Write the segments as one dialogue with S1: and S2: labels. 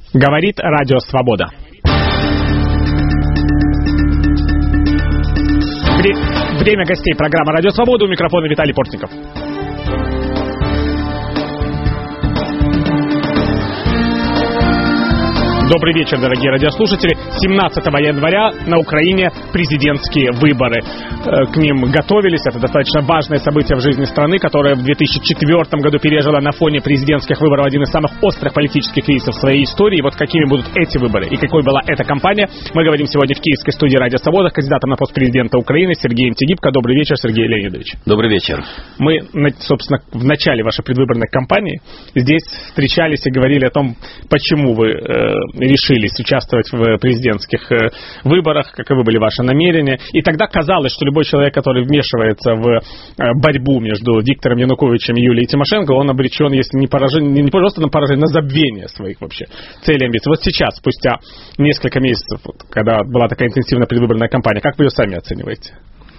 S1: Говорит Радио Свобода. Время гостей программы «Радио Свобода». У микрофона Виталий Портников. Добрый вечер, дорогие радиослушатели. 17 января на Украине президентские выборы. К ним готовились. Это достаточно важное событие в жизни страны, которое в 2004 году пережила на фоне президентских выборов один из самых острых политических кризисов в своей истории. И вот какими будут эти выборы и какой была эта кампания, мы говорим сегодня в киевской студии «Радио Свобода» с кандидатом на пост президента Украины Сергеем Тигибко. Добрый вечер, Сергей Леонидович.
S2: Добрый вечер.
S1: Мы, собственно, в начале вашей предвыборной кампании здесь встречались и говорили о том, почему вы решились участвовать в президентских выборах, каковы были ваши намерения. И тогда казалось, что любой человек, который вмешивается в борьбу между Виктором Януковичем и Юлией Тимошенко, он обречен, если не просто на поражение, на забвение своих вообще целей и амбиций. Вот сейчас, спустя несколько месяцев, когда была такая интенсивная предвыборная кампания, как вы ее сами оцениваете?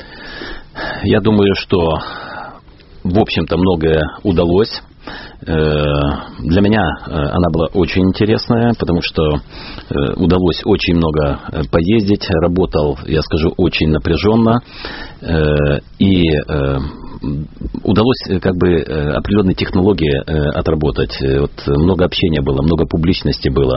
S2: Я думаю, что, в общем-то, многое удалось. Для меня она была очень интересная, потому что удалось очень много поездить, работал, я скажу, очень напряженно, и удалось определенные технологии отработать. Вот много общения было, много публичности было.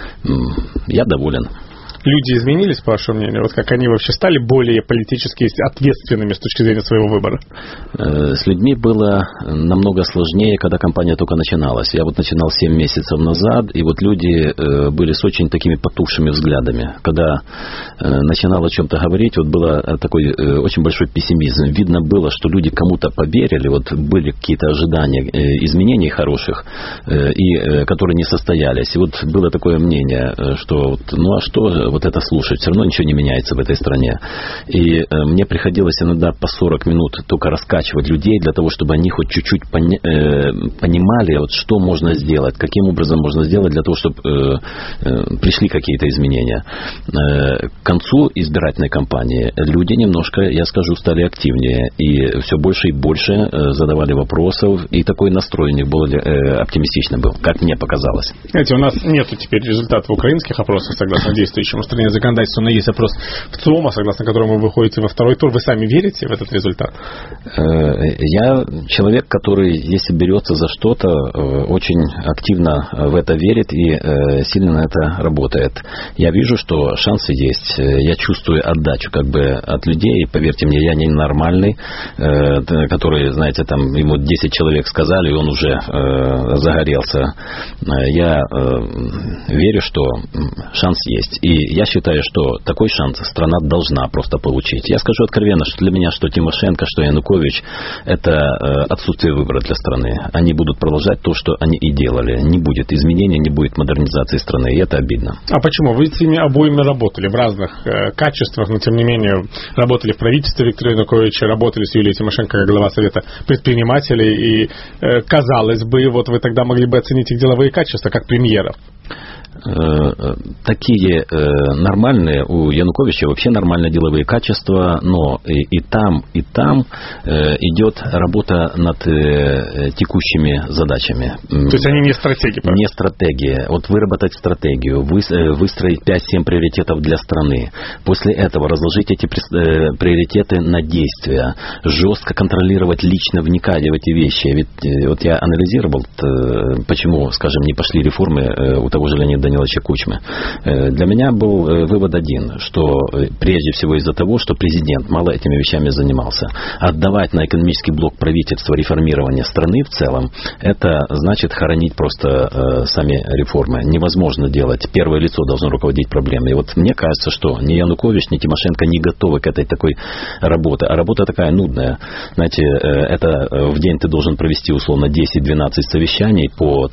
S2: Я доволен.
S1: Люди изменились, по вашему мнению? Вот как они вообще стали более политически ответственными с точки зрения своего выбора?
S2: С людьми было намного сложнее, когда кампания только начиналась. Я вот начинал 7 месяцев назад, и вот люди были с очень такими потухшими взглядами. Когда начинал о чем-то говорить, вот был такой очень большой пессимизм. Видно было, что люди кому-то поверили, вот были какие-то ожидания изменений хороших, и которые не состоялись. И вот было такое мнение, что ну а что вот это слушать, все равно ничего не меняется в этой стране. И мне приходилось иногда по 40 минут только раскачивать людей для того, чтобы они хоть чуть-чуть понимали, вот, что можно сделать, каким образом можно сделать для того, чтобы пришли какие-то изменения. К концу избирательной кампании люди немножко, я скажу, стали активнее, и все больше и больше задавали вопросов, и такой настрой у них был оптимистичный был, как мне показалось.
S1: Знаете, у нас нету теперь результатов украинских опросов, согласно действующему в стране законодательству, но есть опрос в ЦИОМа, согласно которому вы выходите во второй тур. Вы сами верите в этот результат?
S2: Я человек, который, если берется за что-то, очень активно в это верит и сильно на это работает. Я вижу, что шансы есть. Я чувствую отдачу от людей. Поверьте мне, я не нормальный, который, знаете, там ему 10 человек сказали, и он уже загорелся. Я верю, что шанс есть. И я считаю, что такой шанс страна должна просто получить. Я скажу откровенно, что для меня, что Тимошенко, что Янукович, это отсутствие выбора для страны. Они будут продолжать то, что они и делали. Не будет изменений, не будет модернизации страны, и это обидно.
S1: А почему? Вы с ними обоими работали в разных качествах, но тем не менее работали в правительстве Виктора Януковича, работали с Юлией Тимошенко как глава Совета предпринимателей, и, казалось бы, вот вы тогда могли бы оценить их деловые качества как премьеров.
S2: Такие нормальные у Януковича вообще нормальные деловые качества, но и там идет работа над текущими задачами.
S1: То есть они не стратегии? Правда?
S2: Не стратегия. Вот выработать стратегию, выстроить 5-7 приоритетов для страны. После этого разложить эти приоритеты на действия, жестко контролировать, лично вникать в эти вещи. Ведь вот я анализировал, почему, скажем, не пошли реформы у того же Леонида Даниловича Кучмы. Для меня был вывод один, что прежде всего из-за того, что президент мало этими вещами занимался. Отдавать на экономический блок правительства реформирование страны в целом, это значит хоронить просто сами реформы. Невозможно делать. Первое лицо должно руководить проблемой. И вот мне кажется, что ни Янукович, ни Тимошенко не готовы к этой такой работе. А работа такая нудная. Знаете, это в день ты должен провести условно 10-12 совещаний по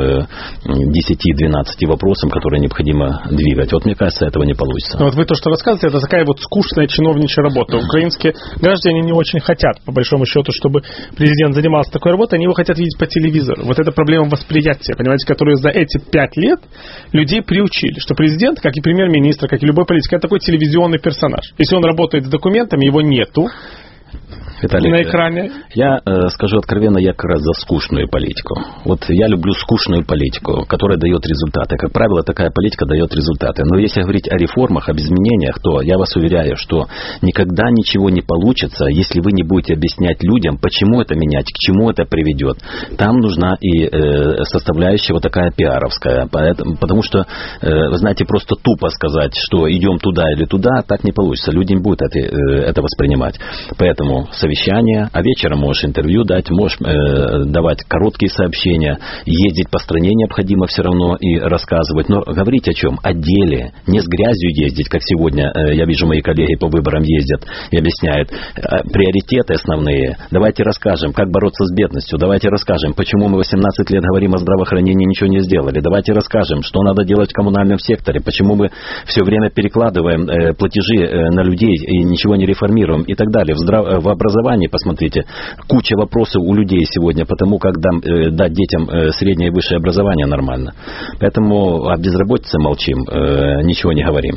S2: 10-12 вопросам, которые необходимо двигать. Вот мне кажется, этого не получится.
S1: Но вот вы то, что рассказываете, это такая вот скучная чиновничья работа. Украинские граждане не очень хотят, по большому счету, чтобы президент занимался такой работой, они его хотят видеть по телевизору. Вот это проблема восприятия, понимаете, которую за эти 5 лет людей приучили, что президент, как и премьер-министр, как и любой политик, это такой телевизионный персонаж. Если он работает с документами, его нету.
S2: Виталий,
S1: на экране?
S2: Я скажу откровенно, я как раз за скучную политику. Вот я люблю скучную политику, которая дает результаты. Как правило, такая политика дает результаты. Но если говорить о реформах, об изменениях, то я вас уверяю, что никогда ничего не получится, если вы не будете объяснять людям, почему это менять, к чему это приведет. Там нужна и составляющая вот такая пиаровская. Потому что, вы знаете, просто тупо сказать, что идем туда или туда, так не получится. Люди не будут это воспринимать. Поэтому совещание, а вечером можешь интервью дать, можешь давать короткие сообщения, ездить по стране необходимо все равно и рассказывать. Но говорить о чем? О деле. Не с грязью ездить, как сегодня, я вижу, мои коллеги по выборам ездят и объясняют. Приоритеты основные. Давайте расскажем, как бороться с бедностью. Давайте расскажем, почему мы 18 лет говорим о здравоохранении и ничего не сделали. Давайте расскажем, что надо делать в коммунальном секторе, почему мы все время перекладываем платежи на людей и ничего не реформируем и так далее. В образовании, посмотрите, куча вопросов у людей сегодня, потому как дать детям среднее и высшее образование нормально. Поэтому о безработице молчим, ничего не говорим.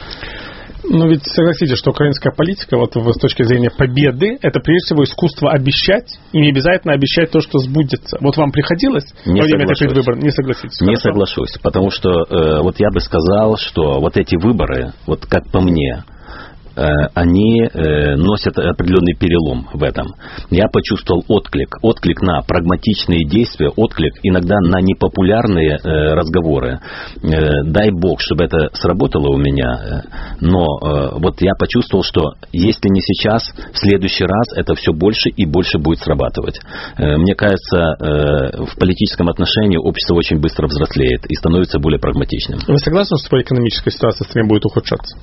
S1: Ну ведь согласитесь, что украинская политика, вот с точки зрения победы, это прежде всего искусство обещать, и не обязательно обещать то, что сбудется. Вот вам приходилось во время этой предвыборной? Не согласитесь?
S2: Не соглашусь, потому что вот я бы сказал, что вот эти выборы, вот как по мне, они носят определенный перелом в этом. Я почувствовал отклик на прагматичные действия, отклик иногда на непопулярные разговоры. Дай бог, чтобы это сработало у меня, но вот я почувствовал, что если не сейчас, в следующий раз это все больше и больше будет срабатывать. Мне кажется, в политическом отношении общество очень быстро взрослеет и становится более прагматичным.
S1: Вы согласны, что экономическая ситуация в стране будет ухудшаться?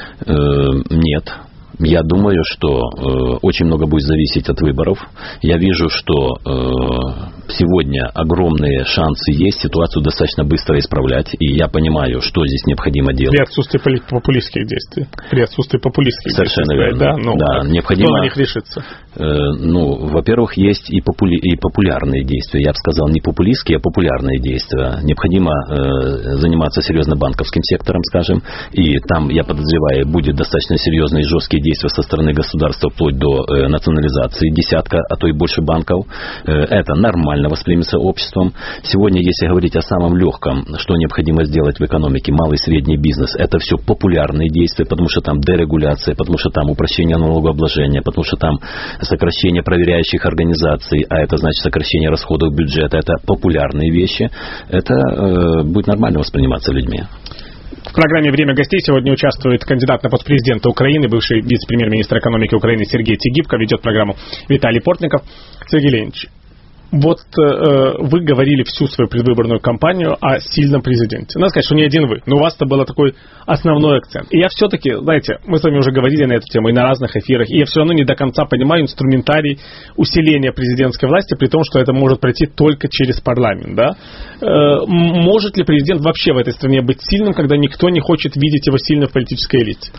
S2: Нет. Я думаю, что очень много будет зависеть от выборов. Я вижу, что сегодня огромные шансы есть ситуацию достаточно быстро исправлять. И я понимаю, что здесь необходимо делать.
S1: При отсутствии популистских действий.
S2: Совершенно верно.
S1: Да? Ну,
S2: да, необходимо,
S1: кто на них решится?
S2: Во-первых, есть и популярные действия. Я бы сказал, не популистские, а популярные действия. Необходимо заниматься серьезно банковским сектором, скажем. И там, я подозреваю, будет достаточно серьезные и жесткие действия со стороны государства, вплоть до национализации десятка, а то и больше банков. Это нормально воспримется обществом. Сегодня, если говорить о самом легком, что необходимо сделать в экономике, малый и средний бизнес, это все популярные действия, потому что там дерегуляция, потому что там упрощение налогообложения, потому что там сокращение проверяющих организаций, а это значит сокращение расходов бюджета. Это популярные вещи. Это будет нормально восприниматься людьми.
S1: В программе «Время гостей» сегодня участвует кандидат на пост президента Украины, бывший вице-премьер-министр экономики Украины Сергей Тигибко, ведет программу Виталий Портников. Сергей Леонидович, вот вы говорили всю свою предвыборную кампанию о сильном президенте. Надо сказать, что не один вы, но у вас-то был такой основной акцент. И я все-таки, знаете, мы с вами уже говорили на эту тему и на разных эфирах, и я все равно не до конца понимаю инструментарий усиления президентской власти, при том, что это может пройти только через парламент. Да? Может ли президент вообще в этой стране быть сильным, когда никто не хочет видеть его сильным в политической элите?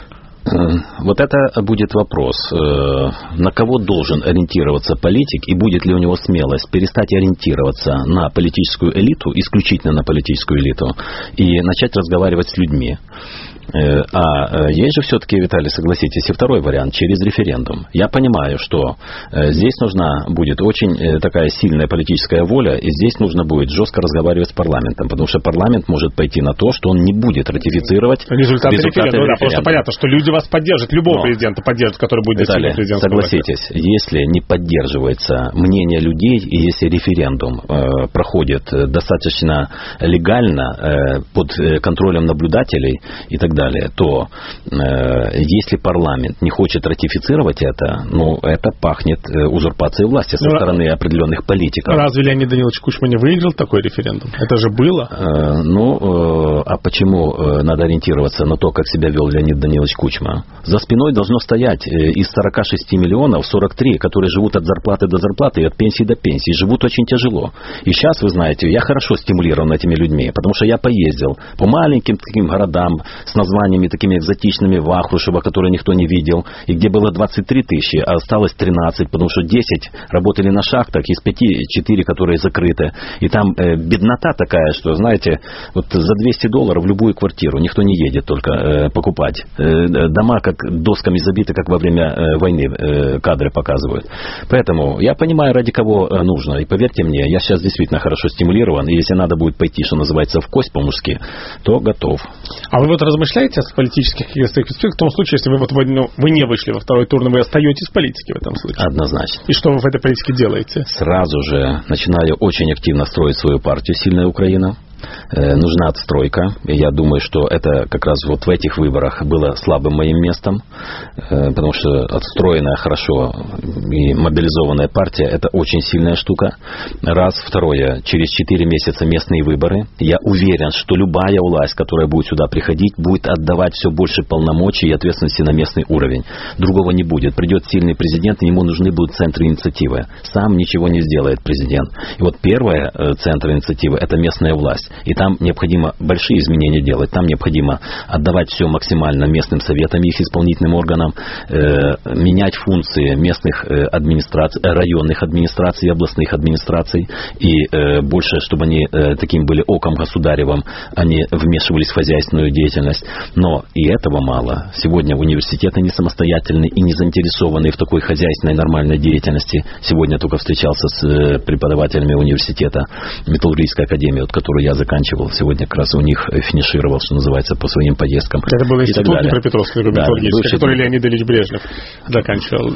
S2: Вот это будет вопрос, на кого должен ориентироваться политик и будет ли у него смелость перестать ориентироваться на политическую элиту, исключительно на политическую элиту, и начать разговаривать с людьми. А есть же все-таки, Виталий, согласитесь, и второй вариант, через референдум. Я понимаю, что здесь нужна будет очень такая сильная политическая воля, и здесь нужно будет жестко разговаривать с парламентом, потому что парламент может пойти на то, что он не будет ратифицировать результаты референдума.
S1: Да, потому что понятно, что люди вас поддержат, любого президента поддержат, который будет
S2: Виталий, согласитесь, если не поддерживается мнение людей, и если референдум проходит достаточно легально, под контролем наблюдателей и так далее, то если парламент не хочет ратифицировать это, ну, это пахнет узурпацией власти со стороны определенных политиков.
S1: Разве Леонид Данилович Кучма не выиграл такой референдум? Это же было.
S2: А почему надо ориентироваться на то, как себя вел Леонид Данилович Кучма? За спиной должно стоять из 46 миллионов 43, которые живут от зарплаты до зарплаты и от пенсии до пенсии, живут очень тяжело. И сейчас, вы знаете, я хорошо стимулирован этими людьми, потому что я поездил по маленьким таким городам с названиями такими экзотичными, Вахрушева, которые никто не видел, и где было 23 тысячи, а осталось 13, потому что 10 работали на шахтах, из 5 4, которые закрыты. И там беднота такая, что, знаете, вот за $200 в любую квартиру никто не едет только покупать. Дома как досками забиты, как во время войны кадры показывают. Поэтому я понимаю, ради кого нужно. И поверьте мне, я сейчас действительно хорошо стимулирован, и если надо будет пойти, что называется, в кость по-мужски, то готов.
S1: А вы вот размышляете о политических перспективах в том случае, если вы не вышли во второй тур, но вы остаетесь в политике в этом случае?
S2: Однозначно.
S1: И что вы в этой политике делаете?
S2: Сразу же начинаю очень активно строить свою партию «Сильная Украина». Нужна отстройка. И я думаю, что это как раз вот в этих выборах было слабым моим местом, потому что отстроенная хорошо и мобилизованная партия – это очень сильная штука. Раз. Второе. Через 4 месяца местные выборы. Я уверен, что любая власть, которая будет сюда приходить, будет отдавать все больше полномочий и ответственности на местный уровень. Другого не будет. Придет сильный президент, и ему нужны будут центры инициативы. Сам ничего не сделает президент. И вот первое центр инициативы – это местная власть. И там необходимо большие изменения делать. Там необходимо отдавать все максимально местным советам, их исполнительным органам, менять функции местных администраций, районных администраций, областных администраций. И больше, чтобы они таким были оком государевым, они вмешивались в хозяйственную деятельность. Но и этого мало. Сегодня университеты не самостоятельны и не заинтересованы в такой хозяйственной нормальной деятельности. Сегодня только встречался с преподавателями университета Металлургической академии, вот, которую я заканчивал. Сегодня как раз у них финишировал, что называется, по своим поездкам.
S1: Это был институт Днепропетровской металлургической, который Леонид Ильич Брежнев заканчивал.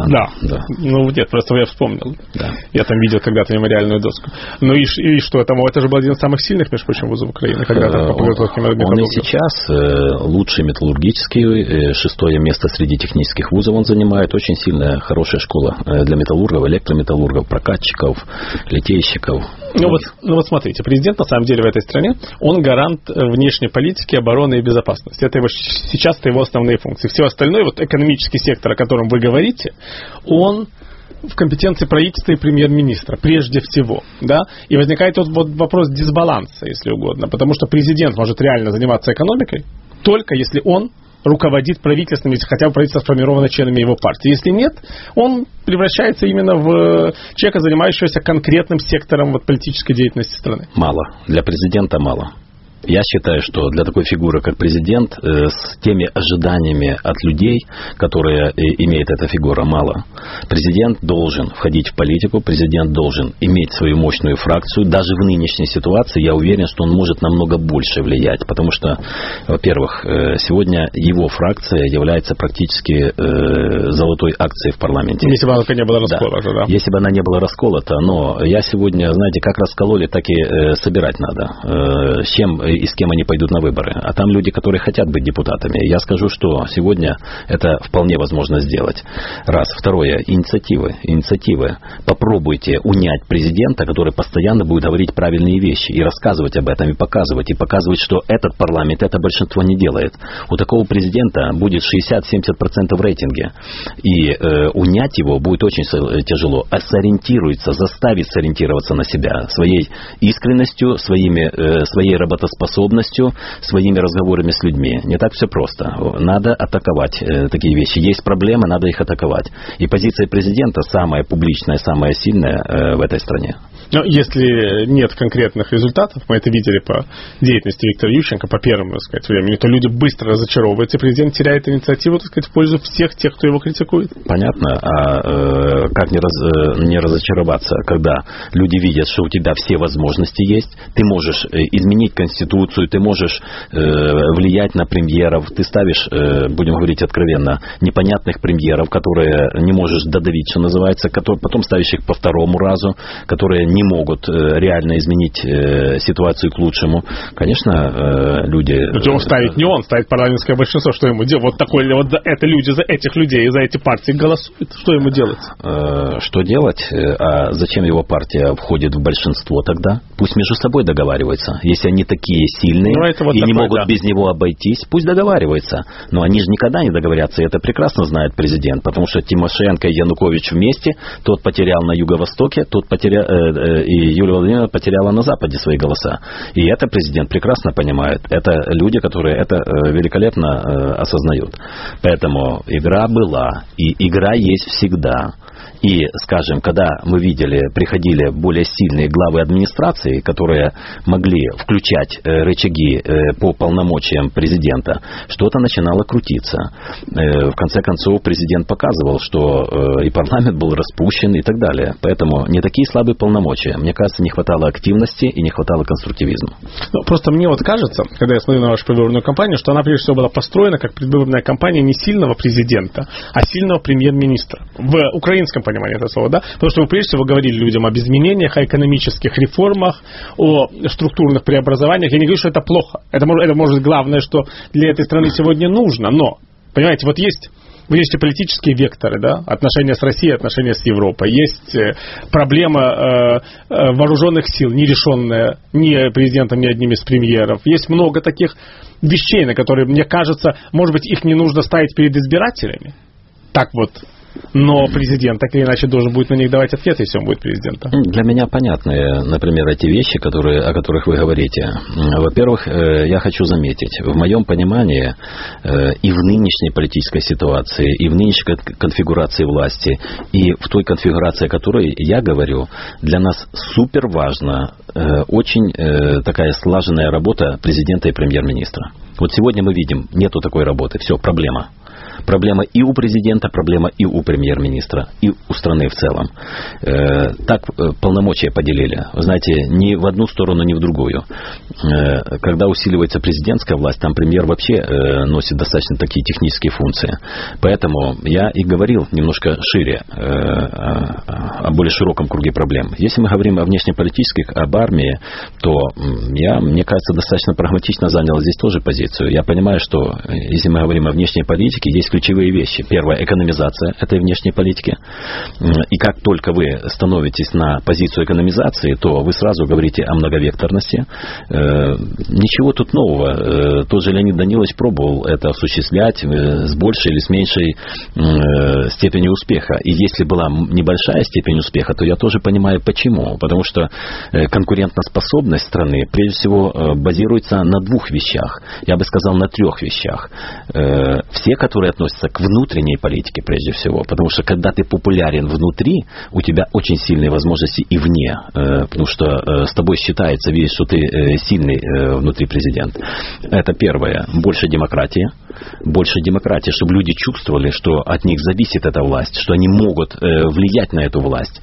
S2: Да.
S1: Ну, нет, просто я вспомнил.
S2: Да.
S1: Я там видел когда-то мемориальную доску. Ну и что там? Это же был один из самых сильных, между прочим, вузов Украины. Когда-то по подготовке металлургов.
S2: Он и сейчас лучший металлургический, 6-е место среди технических вузов он занимает. Очень сильная, хорошая школа для металлургов, электрометаллургов, прокатчиков, литейщиков.
S1: Ну вот смотрите, президент на самом деле в этой стране, он гарант внешней политики, обороны и безопасности. Это сейчас-то его основные функции. Все остальное, вот экономический сектор, о котором вы говорите, он в компетенции правительства и премьер-министра, прежде всего, да, и возникает вот вопрос дисбаланса, если угодно, потому что президент может реально заниматься экономикой только если он руководит правительством, если хотя бы правительство сформировано членами его партии. Если нет, он превращается именно в человека, занимающегося конкретным сектором вот, политической деятельности страны.
S2: Мало. Для президента мало. Я считаю, что для такой фигуры, как президент, с теми ожиданиями от людей, которые имеет эта фигура, мало. Президент должен входить в политику, президент должен иметь свою мощную фракцию. Даже в нынешней ситуации я уверен, что он может намного больше влиять, потому что, во-первых, сегодня его фракция является практически золотой акцией в парламенте.
S1: Если бы она не была расколота, да.
S2: Если бы она не была расколота, но я сегодня, знаете, как раскололи, так и собирать надо. С чем и с кем они пойдут на выборы. А там люди, которые хотят быть депутатами. Я скажу, что сегодня это вполне возможно сделать. Раз. Второе. Инициативы. Попробуйте унять президента, который постоянно будет говорить правильные вещи и рассказывать об этом, и показывать, что этот парламент, это большинство не делает. У такого президента будет 60-70% в рейтинге. И унять его будет очень тяжело. А заставить сориентироваться на себя своей искренностью, своей работоспособностью, своими разговорами с людьми. Не так все просто. Надо атаковать такие вещи. Есть проблемы, надо их атаковать. И позиция президента самая публичная, самая сильная в этой стране.
S1: Но если нет конкретных результатов, мы это видели по деятельности Виктора Ющенко, по первому, так сказать, времени, то люди быстро разочаровываются, президент теряет инициативу, так сказать, в пользу всех тех, кто его критикует.
S2: Понятно. А как не разочароваться, когда люди видят, что у тебя все возможности есть, ты можешь изменить Конституцию, ты можешь влиять на премьеров, ты ставишь, будем говорить откровенно, непонятных премьеров, которые не можешь додавить, что называется, потом ставишь их по второму разу, которые не могут реально изменить ситуацию к лучшему. Конечно, люди...
S1: Но он ставит не он, ставит парламентское большинство. Что ему делать? Вот такое, вот это люди за этих людей и за эти партии голосуют. Что ему делать?
S2: Что делать? А зачем его партия входит в большинство тогда? Пусть между собой договариваются. Если они такие сильные и не могут без него обойтись, пусть договариваются. Но они же никогда не договорятся, и это прекрасно знает президент, потому что Тимошенко и Янукович вместе, тот потерял на Юго-Востоке, тот потерял и Юлия Владимировна потеряла на Западе свои голоса. И это президент прекрасно понимает. Это люди, которые это великолепно осознают. Поэтому игра была, и игра есть всегда. И, скажем, когда мы видели, приходили более сильные главы администрации, которые могли включать рычаги по полномочиям президента, что-то начинало крутиться. В конце концов, президент показывал, что и парламент был распущен и так далее. Поэтому не такие слабые полномочия. Мне кажется, не хватало активности и не хватало конструктивизма.
S1: Ну, просто мне вот кажется, когда я смотрю на вашу предвыборную кампанию, что она прежде всего была построена как предвыборная кампания не сильного президента, а сильного премьер-министра. В украинском понимании этого слова, да? Потому что вы прежде всего говорили людям об изменениях, о экономических реформах, о структурных преобразованиях. Я не говорю, что это плохо. Это может главное, что для этой страны сегодня нужно. Но, понимаете, вот есть политические векторы, да? Отношения с Россией, отношения с Европой. Есть проблема вооруженных сил, не решенная ни президентом, ни одним из премьеров. Есть много таких вещей, на которые, мне кажется, может быть, их не нужно ставить перед избирателями. Так вот. Но президент так или иначе должен будет на них давать ответ, если он будет президентом.
S2: Для меня понятны, например, эти вещи, о которых вы говорите. Во-первых, я хочу заметить, в моем понимании и в нынешней политической ситуации, и в нынешней конфигурации власти, и в той конфигурации, о которой я говорю, для нас супер важна очень такая слаженная работа президента и премьер-министра. Вот сегодня мы видим, нету такой работы, все, проблема. Проблема и у президента, проблема и у премьер-министра, и у страны в целом. Так полномочия поделили. Вы знаете, ни в одну сторону, ни в другую. Когда усиливается президентская власть, там премьер вообще носит достаточно такие технические функции. Поэтому я и говорил немножко шире, о более широком круге проблем. Если мы говорим о внешнеполитических, об армии, то я, мне кажется, достаточно прагматично занял здесь тоже позицию. Я понимаю, что если мы говорим о внешней политике, есть ключевые вещи. Первое, экономизация этой внешней политики. И как только вы становитесь на позицию экономизации, то вы сразу говорите о многовекторности. Ничего тут нового. Тот же Леонид Данилович пробовал это осуществлять с большей или с меньшей степенью успеха. И если была небольшая степень успеха, то я тоже понимаю почему. Потому что конкурентоспособность страны прежде всего базируется на двух вещах. Я бы сказал, на трех вещах. Все, которые относятся к внутренней политике прежде всего. Потому что когда ты популярен внутри, у тебя очень сильные возможности и вне. Потому что с тобой считается, видишь, что ты сильный внутри президент. Это первое. Больше демократии. Больше демократии, чтобы люди чувствовали, что от них зависит эта власть, что они могут влиять на эту власть,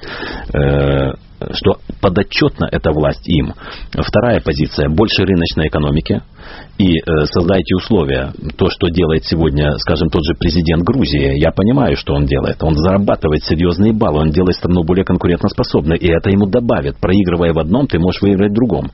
S2: что подотчетна эта власть им. Вторая позиция. Больше рыночной экономики. И создайте условия. То, что делает сегодня, скажем, тот же президент Грузии, я понимаю, что он делает. Он зарабатывает серьезные баллы, он делает страну более конкурентоспособной, и это ему добавит. Проигрывая в одном, ты можешь выиграть в другом.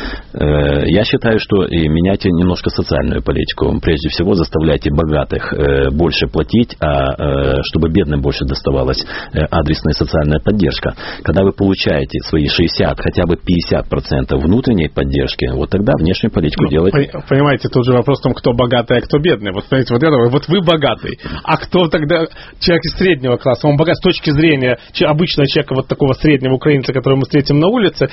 S2: Я считаю, что и меняйте немножко социальную политику. Прежде всего, заставляйте богатых больше платить, а чтобы бедным больше доставалась адресная социальная поддержка. Когда вы получаете свои 60, хотя бы 50% внутренней поддержки, вот тогда внешнюю политику делать.
S1: Понимаете, тут же вопрос в том, кто богатый, а кто бедный. Вот, смотрите, вот вы богатый, а кто тогда человек из среднего класса? Он богат с точки зрения обычного человека, вот такого среднего украинца, которого мы встретим на улице.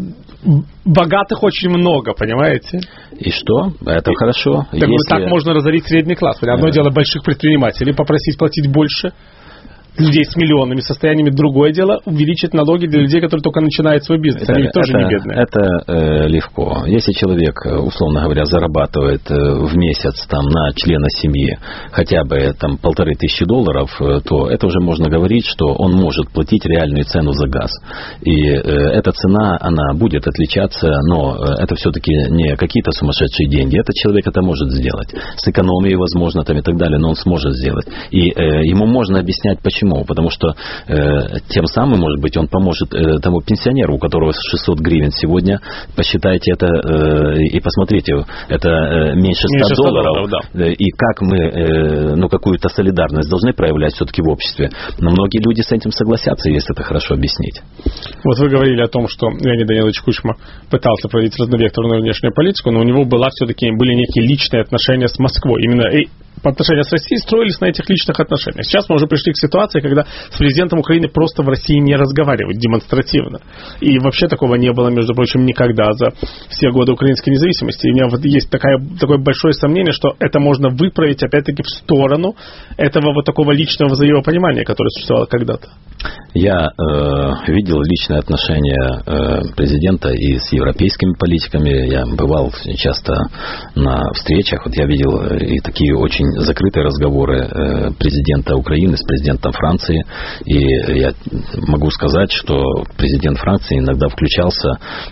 S1: Богатых очень много, понимаете?
S2: И что? Это хорошо.
S1: Так можно разорить средний класс. Одно дело больших предпринимателей попросить платить больше, людей с миллионными состояниями. Другое дело увеличить налоги для людей, которые только начинают свой бизнес. Они ведь тоже не бедные.
S2: Это легко. Если человек, условно говоря, зарабатывает в месяц там, на члена семьи хотя бы там, $1500, то это уже можно говорить, что он может платить реальную цену за газ. И эта цена, она будет отличаться, но это все-таки не какие-то сумасшедшие деньги. Этот человек это может сделать. С экономией, возможно, там, и так далее, но он сможет сделать. И ему можно объяснять, почему. Потому что тем самым, может быть, он поможет тому пенсионеру, у которого 600 гривен сегодня. Посчитайте это и посмотрите, это меньше $100. Да. И как мы, какую-то солидарность должны проявлять все-таки в обществе. Но многие люди с этим согласятся, если это хорошо объяснить.
S1: Вот вы говорили о том, что Леонид Данилович Кучма пытался проводить разновекторную внешнюю политику, но у него были некие личные отношения с Москвой. Именно отношения с Россией строились на этих личных отношениях. Сейчас мы уже пришли к ситуации, ситуация, когда с президентом Украины просто в России не разговаривают демонстративно. И вообще такого не было, между прочим, никогда за все годы украинской независимости. И у меня вот есть такое большое сомнение, что это можно выправить, опять-таки, в сторону этого вот такого личного взаимопонимания, которое существовало когда-то.
S2: Я видел личное отношение президента и с европейскими политиками. Я бывал часто на встречах. Вот я видел и такие очень закрытые разговоры президента Украины с президентом Франции. И я могу сказать, что президент Франции иногда включался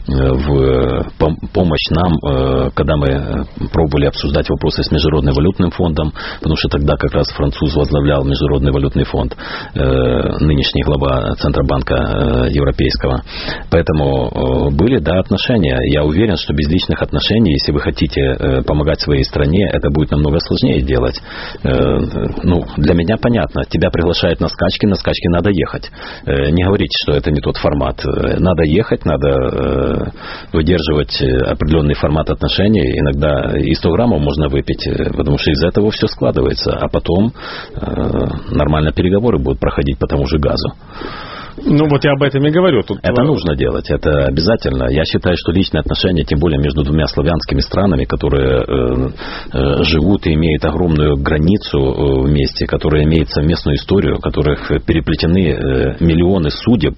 S2: в помощь нам, когда мы пробовали обсуждать вопросы с Международным валютным фондом, потому что тогда как раз француз возглавлял Международный валютный фонд, нынешний глава Центробанка Европейского. Поэтому были, да, отношения. Я уверен, что без личных отношений, если вы хотите помогать своей стране, это будет намного сложнее делать. Для меня понятно. Тебя приглашают на скачки надо ехать. Не говорите, что это не тот формат. Надо ехать, надо выдерживать определенный формат отношений. Иногда и 100 граммов можно выпить, потому что из этого все складывается. А потом нормально переговоры будут проходить по тому же газу.
S1: Вот я об этом и говорю.
S2: Это нужно делать, это обязательно. Я считаю, что личные отношения, тем более между двумя славянскими странами, которые живут и имеют огромную границу вместе, которые имеют совместную историю, у которых переплетены миллионы судеб,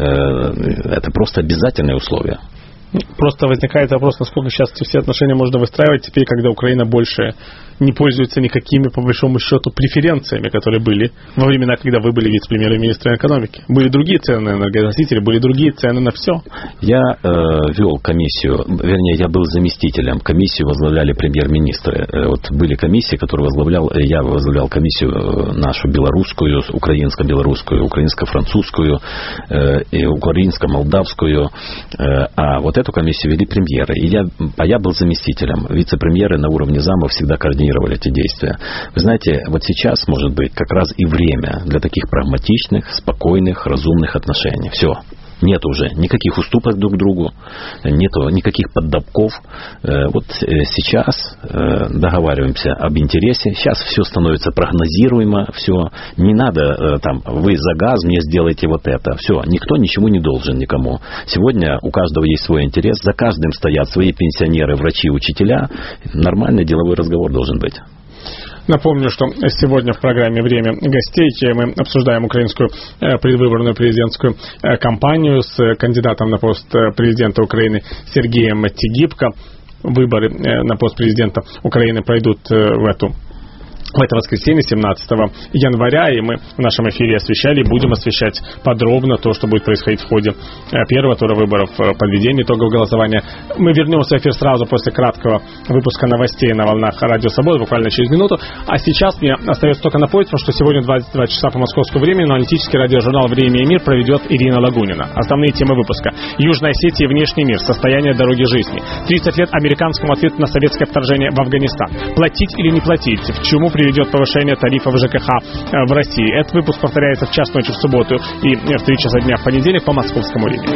S2: это просто обязательное условие.
S1: Просто возникает вопрос, насколько сейчас эти все отношения можно выстраивать теперь, когда Украина больше не пользуется никакими, по большому счету, преференциями, которые были во времена, когда вы были вице-премьером-министром экономики. Были другие цены на энергоносители, были другие цены на все.
S2: Я вел комиссию, вернее, я был заместителем. Комиссию возглавляли премьер-министры. Вот были комиссии, которые я возглавлял комиссию нашу белорусскую, украинско-белорусскую, украинско-французскую, и украинско-молдавскую. А вот эту комиссию вели премьеры. Я был заместителем. Вице-премьеры на уровне замов всегда координировали эти действия. Вы знаете, вот сейчас, может быть, как раз и время для таких прагматичных, спокойных, разумных отношений. Все. Нет уже никаких уступок друг другу, нету никаких поддавков. Вот сейчас договариваемся об интересе. Сейчас все становится прогнозируемо. Все. Не надо вы за газ, мне сделайте вот это. Все. Никто ничего не должен никому. Сегодня у каждого есть свой интерес. За каждым стоят свои пенсионеры, врачи, учителя. Нормальный деловой разговор должен быть.
S1: Напомню, что сегодня в программе «Время гостей» мы обсуждаем украинскую предвыборную президентскую кампанию с кандидатом на пост президента Украины Сергеем Тигипко. Выборы на пост президента Украины пройдут в это воскресенье, 17 января, и мы в нашем эфире освещали и будем освещать подробно то, что будет происходить в ходе первого тура выборов, подведения итогов голосования. Мы вернемся в эфир сразу после краткого выпуска новостей на волнах Радио Свобода, буквально через минуту. А сейчас мне остается только напомнить, что сегодня 22 часа по московскому времени, но аналитический радиожурнал «Время и мир» проведет Ирина Лагунина. Основные темы выпуска: Южная Осетия и внешний мир, состояние дороги жизни, 30 лет американскому ответу на советское вторжение в Афганистан, платить или не платить, к чему приведет повышение тарифов ЖКХ в России. Этот выпуск повторяется в час ночи в субботу и в 3 часа дня в понедельник по московскому времени.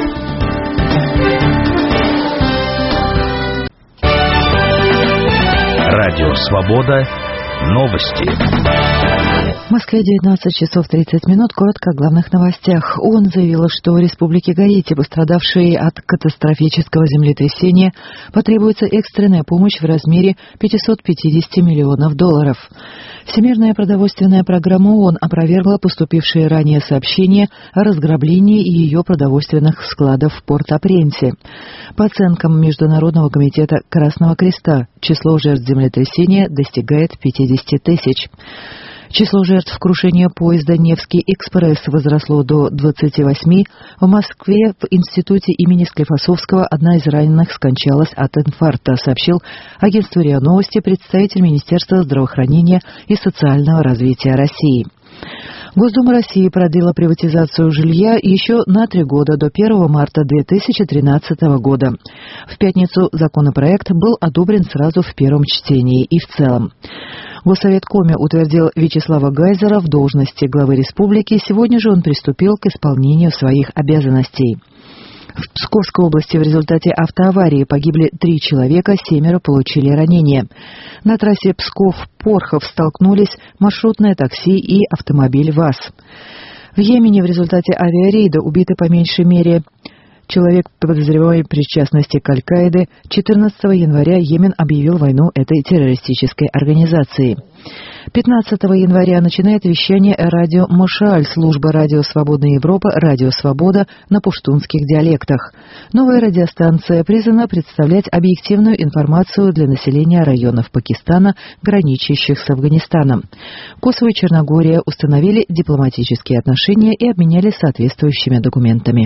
S3: Радио Свобода. Новости.
S4: В Москве 19 часов 30 минут. Коротко о главных новостях. ООН заявила, что в Республике Гаити, пострадавшей от катастрофического землетрясения, потребуется экстренная помощь в размере $550 миллионов. Всемирная продовольственная программа ООН опровергла поступившие ранее сообщения о разграблении ее продовольственных складов в Порт-о-Пренсе. По оценкам Международного комитета Красного Креста, число жертв землетрясения достигает 50 тысяч. Число жертв крушения поезда «Невский экспресс» возросло до 28. В Москве в институте имени Склифосовского одна из раненых скончалась от инфаркта, сообщил агентству РИА Новости представитель Министерства здравоохранения и социального развития России. Госдума России продлила приватизацию жилья еще на 3 года, до 1 марта 2013 года. В пятницу законопроект был одобрен сразу в первом чтении и в целом. Госсовет Коми утвердил Вячеслава Гайзера в должности главы республики. Сегодня же он приступил к исполнению своих обязанностей. В Псковской области в результате автоаварии погибли 3 человека, 7 получили ранения. На трассе Псков-Порхов столкнулись маршрутное такси и автомобиль ВАЗ. В Йемене в результате авиарейда убиты по меньшей мере человек, подозреваемый в причастности к Аль-Каиде. 14 января Йемен объявил войну этой террористической организации. 15 января начинает вещание радио Мошааль, служба «Радио Свободная Европа», «Радио Свобода» на пуштунских диалектах. Новая радиостанция призвана представлять объективную информацию для населения районов Пакистана, граничащих с Афганистаном. Косово и Черногория установили дипломатические отношения и обменялись соответствующими документами.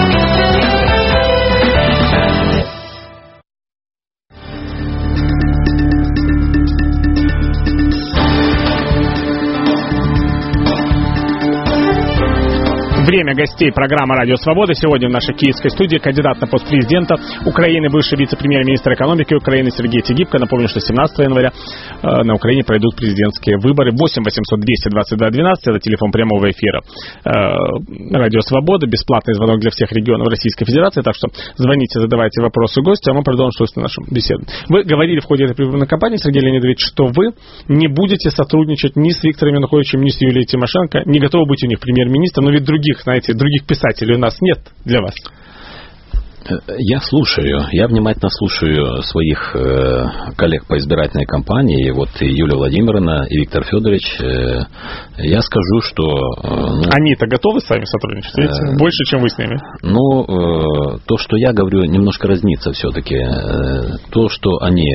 S1: Время гостей программы «Радио Свобода». Сегодня в нашей киевской студии кандидат на пост президента Украины, бывший вице-премьер-министр экономики Украины Сергей Тигибко. Напомню, что 17 января на Украине пройдут президентские выборы. 8 800 222 12 – это телефон прямого эфира «Радио Свобода». Бесплатный звонок для всех регионов Российской Федерации. Так что звоните, задавайте вопросы гостю, а мы продолжим нашу беседу. Вы говорили в ходе этой предвыборной кампании, Сергей Леонидович, что вы не будете сотрудничать ни с Виктором Януковичем, ни с Юлией Тимошенко, не готовы быть у них премьер-министром, но ведь других писателей у нас нет для вас.
S2: Я слушаю, я внимательно слушаю своих коллег по избирательной кампании, вот и Юлия Владимировна, и Виктор Федорович. Я скажу, что...
S1: Они-то готовы с вами сотрудничать? Видите? Больше, чем вы с ними?
S2: То, что я говорю, немножко разнится все-таки. То, что они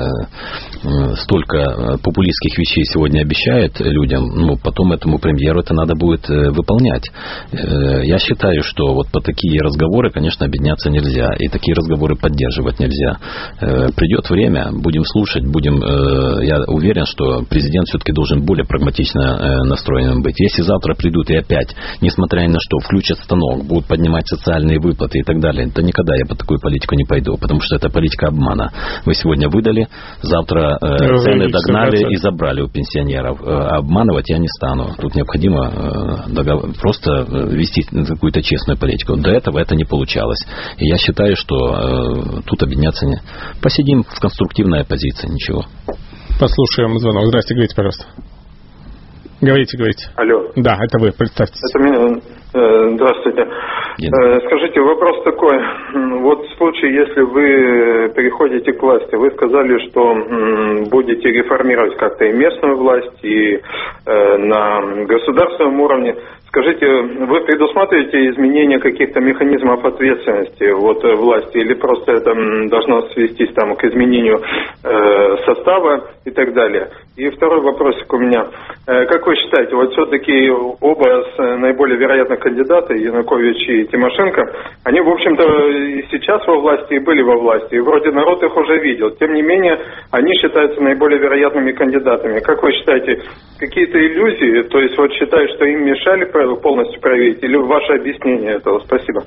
S2: столько популистских вещей сегодня обещают людям, потом этому премьеру это надо будет выполнять. Я считаю, что вот по такие разговоры, конечно, объединяться нельзя, и такие разговоры поддерживать нельзя. Придет время, будем слушать, я уверен, что президент все-таки должен более прагматично настроенным быть. Если завтра придут и опять, несмотря ни на что, включат станок, будут поднимать социальные выплаты и так далее, то никогда я по такую политику не пойду, потому что это политика обмана. Вы сегодня выдали, завтра цены догнали и забрали у пенсионеров. Обманывать я не стану. Тут необходимо просто вести какую-то честную политику. До этого это не получалось. И я считаю, что тут объединяться не... Посидим в конструктивной оппозиции, ничего.
S1: Послушаем звонок. Здрасте, говорите, пожалуйста. Говорите.
S5: Алло.
S1: Да, это вы, представьтесь.
S5: Это меня. Здравствуйте. Скажите, вопрос такой. Вот в случае, если вы переходите к власти, вы сказали, что будете реформировать как-то и местную власть, и на государственном уровне. Скажите, вы предусматриваете изменение каких-то механизмов ответственности власти, или просто это должно свестись к изменению состава и так далее? И второй вопросик у меня. Как вы считаете, все-таки оба наиболее вероятных кандидата, Янукович и Тимошенко, они, в общем-то, и сейчас во власти, и были во власти, и вроде народ их уже видел. Тем не менее, они считаются наиболее вероятными кандидатами. Как вы считаете, какие-то иллюзии, то есть считают, что им мешали полностью проверить, или ваше объяснение этого? Спасибо.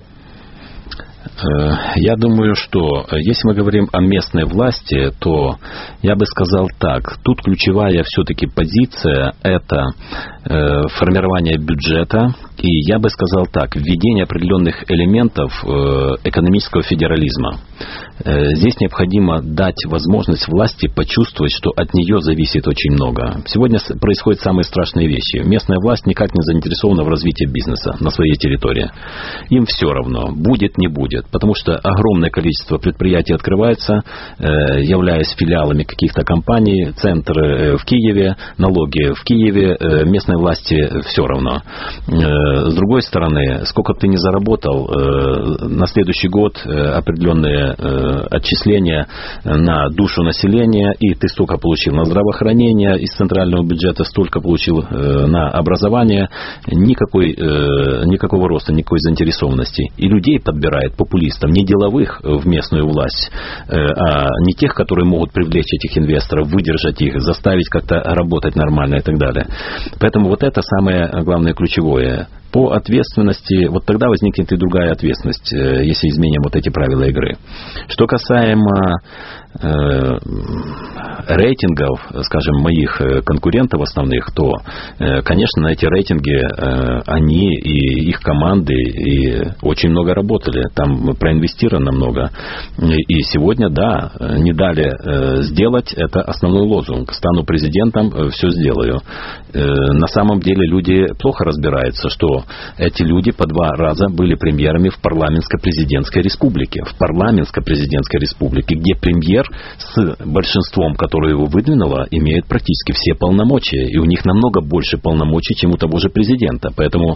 S2: Я думаю, что если мы говорим о местной власти, то я бы сказал так. Тут ключевая все-таки позиция – это формирование бюджета и, я бы сказал так, введение определенных элементов экономического федерализма. Здесь необходимо дать возможность власти почувствовать, что от нее зависит очень много. Сегодня происходят самые страшные вещи. Местная власть никак не заинтересована в развитии бизнеса на своей территории. Им все равно, будет, не будет. Потому что огромное количество предприятий открывается, являясь филиалами каких-то компаний, центр в Киеве, налоги в Киеве, местной власти все равно. С другой стороны, сколько бы ты ни заработал, на следующий год определенные отчисления на душу населения, и ты столько получил на здравоохранение из центрального бюджета, столько получил на образование, никакого роста, никакой заинтересованности. И людей подбирает популистов, не деловых в местную власть, а не тех, которые могут привлечь этих инвесторов, выдержать их, заставить как-то работать нормально и так далее. Поэтому это самое главное, ключевое. По ответственности, тогда возникнет и другая ответственность, если изменим эти правила игры. Что касаемо рейтингов, скажем, моих конкурентов основных, то, конечно, на эти рейтинги они и их команды и очень много работали. Там проинвестировано много. И сегодня, да, не дали сделать, это основной лозунг. Стану президентом, все сделаю. На самом деле люди плохо разбираются, что эти люди по 2 раза были премьерами в парламентско-президентской республике. В парламентско-президентской республике, где премьер с большинством, которое его выдвинуло, имеет практически все полномочия. И у них намного больше полномочий, чем у того же президента. Поэтому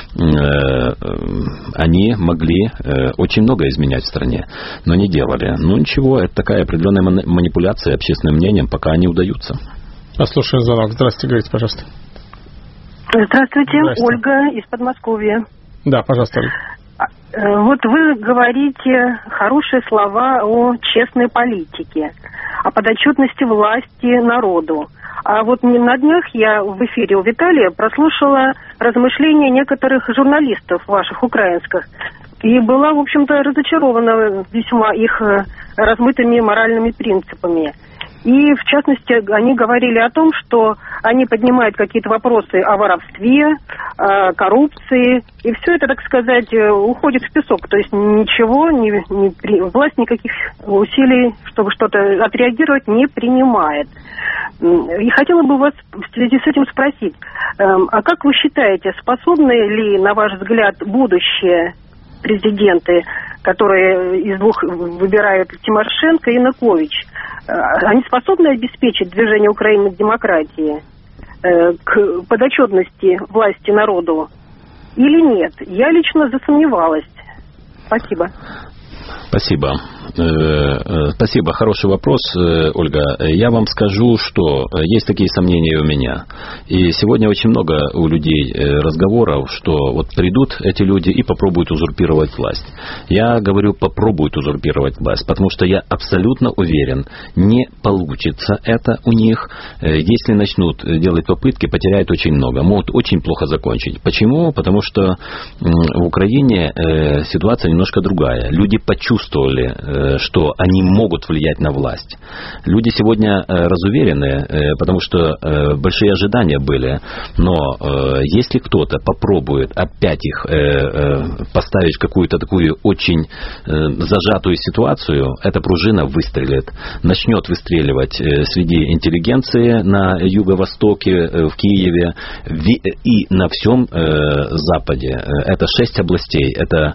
S2: они могли очень много изменять в стране, но не делали. Ну ничего, это такая определенная манипуляция общественным мнением, пока они удаются.
S1: Послушаем звонок. Здравствуйте, говорите, пожалуйста.
S6: Здравствуйте, Ольга из Подмосковья.
S1: Да, пожалуйста.
S6: Вот вы говорите хорошие слова о честной политике, о подотчетности власти народу. А вот на днях я в эфире у Виталия прослушала размышления некоторых журналистов ваших украинских. И была, в общем-то, разочарована весьма их размытыми моральными принципами. И, в частности, они говорили о том, что они поднимают какие-то вопросы о воровстве, о коррупции, и все это, так сказать, уходит в песок. То есть ничего, власть никаких усилий, чтобы что-то отреагировать, не принимает. И хотела бы вас в связи с этим спросить, а как вы считаете, способны ли, на ваш взгляд, будущие президенты, которые из 2 выбирают Тимошенко и Янукович, они способны обеспечить движение Украины к демократии, к подотчетности власти народу или нет? Я лично засомневалась. Спасибо.
S2: Спасибо. Спасибо, хороший вопрос, Ольга. Я вам скажу, что есть такие сомнения у меня. И сегодня очень много у людей разговоров, что вот придут эти люди и попробуют узурпировать власть. Я говорю, попробуют узурпировать власть, потому что я абсолютно уверен, не получится это у них. Если начнут делать попытки, потеряют очень много. Могут очень плохо закончить. Почему? Потому что в Украине ситуация немножко другая. Люди почувствовали, что они могут влиять на власть. Люди сегодня разуверены, потому что большие ожидания были. Но если кто-то попробует опять их поставить в какую-то такую очень зажатую ситуацию, эта пружина выстрелит. Начнет выстреливать среди интеллигенции на юго-востоке, в Киеве и на всем Западе. Это 6 областей.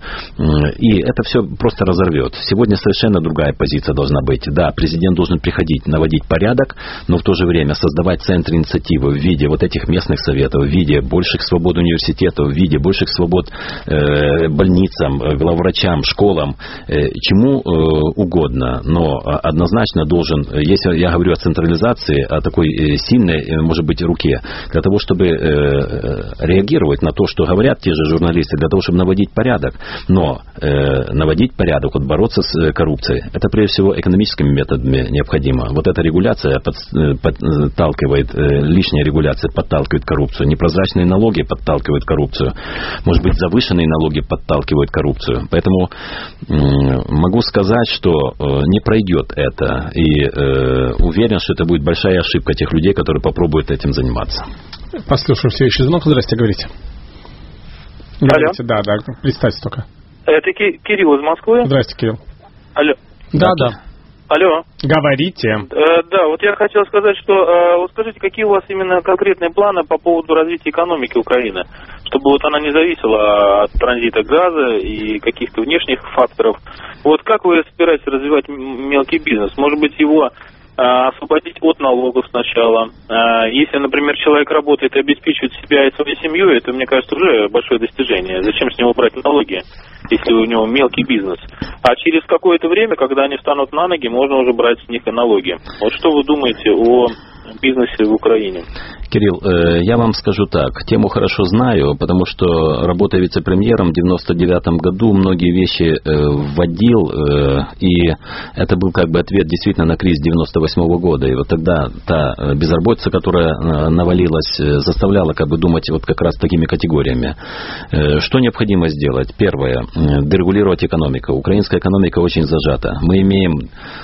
S2: И это все просто разорвет. Сегодня совершенно другая позиция должна быть. Да, президент должен приходить, наводить порядок, но в то же время создавать центр инициативы в виде вот этих местных советов, в виде больших свобод университетов, в виде больших свобод больницам, главврачам, школам, чему угодно. Но однозначно должен, если я говорю о централизации, о такой сильной, может быть, руке, для того, чтобы реагировать на то, что говорят те же журналисты, для того, чтобы наводить порядок. Но наводить порядок, вот бороться с коррупцией, это прежде всего экономическими методами необходимо. Вот эта регуляция подталкивает, лишняя регуляция подталкивает коррупцию, непрозрачные налоги подталкивают коррупцию, может быть, завышенные налоги подталкивают коррупцию. Поэтому могу сказать, что не пройдет это, и уверен, что это будет большая ошибка тех людей, которые попробуют этим заниматься.
S1: Послушаем следующий звонок. Здрасте, говорите. Говорите, да, представьте только.
S7: Это Кирилл из Москвы.
S1: Здрасте, Кирилл.
S7: Алло.
S1: Да.
S7: Алло.
S1: Говорите.
S7: Да, вот я хотел сказать, что вот скажите, какие у вас именно конкретные планы по поводу развития экономики Украины, чтобы вот она не зависела от транзита газа и каких-то внешних факторов. Вот как вы собираетесь развивать мелкий бизнес? Может быть, его освободить от налогов сначала. Если, например, человек работает и обеспечивает себя и свою семью, это, мне кажется, уже большое достижение. Зачем с него брать налоги, если у него мелкий бизнес? А через какое-то время, когда они встанут на ноги, можно уже брать с них и налоги. Вот что вы думаете о бизнесе в Украине?
S2: Кирилл, я вам скажу так, тему хорошо знаю, потому что, работая вице-премьером в 1999 году, многие вещи вводил, и это был как бы ответ действительно на кризис 1998 года. И вот тогда та безработица, которая навалилась, заставляла как бы думать вот как раз такими категориями. Что необходимо сделать? Первое, дерегулировать экономику. Украинская экономика очень зажата. Мы имеем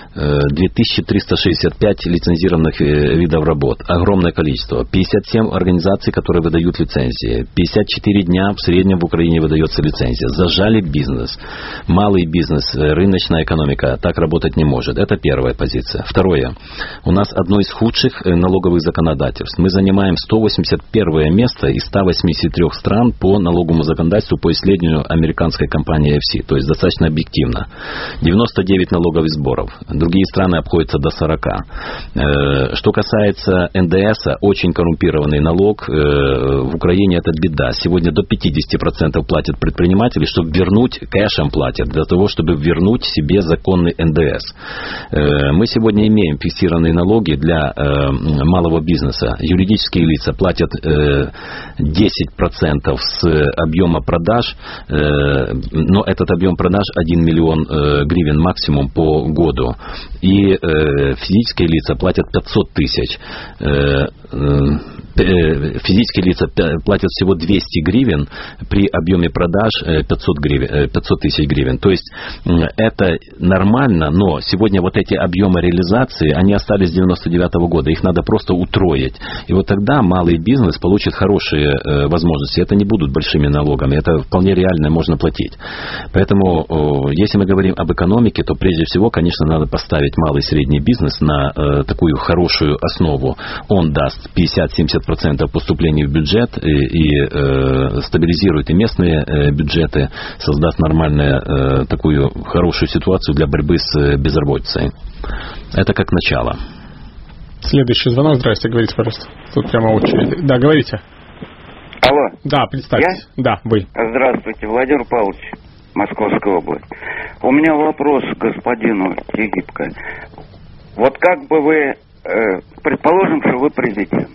S2: 2365 лицензированных видов работ, огромное количество. 57 организаций, которые выдают лицензии. 54 дня в среднем в Украине выдается лицензия. Зажали бизнес. Малый бизнес, рыночная экономика так работать не может. Это первая позиция. Второе. У нас одно из худших налоговых законодательств. Мы занимаем 181 место из 183 стран по налоговому законодательству по исследованию американской компании AFC. То есть достаточно объективно. 99 налоговых сборов. Другие страны обходятся до 40. Что касается НДС, очень коррумпированный налог. В Украине это беда. Сегодня до 50% платят предприниматели, чтобы вернуть, кэшем платят, для того, чтобы вернуть себе законный НДС. Мы сегодня имеем фиксированные налоги для малого бизнеса. Юридические лица платят 10% с объема продаж, но этот объем продаж 1 миллион гривен максимум по году. И физические лица платят 500 тысяч. Физические лица платят всего 200 гривен при объеме продаж 500 тысяч гривен. То есть это нормально, но сегодня вот эти объемы реализации, они остались с 99 года. Их надо просто утроить. И вот тогда малый бизнес получит хорошие возможности. Это не будут большими налогами. Это вполне реально можно платить. Поэтому, если мы говорим об экономике, то прежде всего, конечно, надо поставить малый и средний бизнес на такую хорошую основу. Он даст 50-70% поступлений в бюджет и стабилизирует и местные бюджеты, создаст нормальную такую хорошую ситуацию для борьбы с безработицей. Это как начало.
S1: Следующий звонок. Здрасте, говорите, пожалуйста. Тут прямо очередь. Да, говорите.
S8: Алло.
S1: Да, представьтесь.
S8: Я?
S1: Да, вы.
S8: Здравствуйте, Владимир Павлович, Московская область. У меня вопрос к господину Египко. Вот как бы вы, предположим, что вы президент,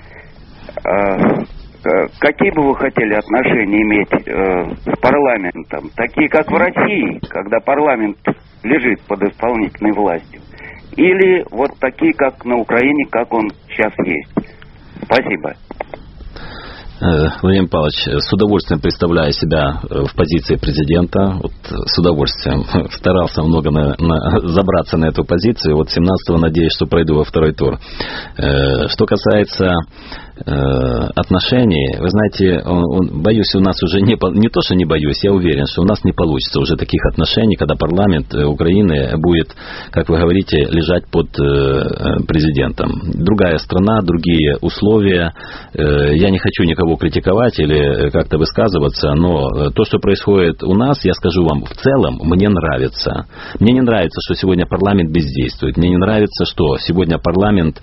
S8: какие бы вы хотели отношения иметь с парламентом? Такие, как в России, когда парламент лежит под исполнительной властью? Или вот такие, как на Украине, как он сейчас есть? Спасибо.
S2: Владимир Павлович, с удовольствием представляю себя в позиции президента. Вот, с удовольствием старался много забраться на эту позицию. Вот 17-го надеюсь, что пройду во второй тур. Что касается отношений, вы знаете, боюсь, у нас уже не то, что не боюсь, я уверен, что у нас не получится уже таких отношений, когда парламент Украины будет, как вы говорите, лежать под президентом. Другая страна, другие условия. Я не хочу никого критиковать или как-то высказываться, но то, что происходит у нас, я скажу вам, в целом мне нравится. Мне не нравится, что сегодня парламент бездействует. Мне не нравится, что сегодня парламент,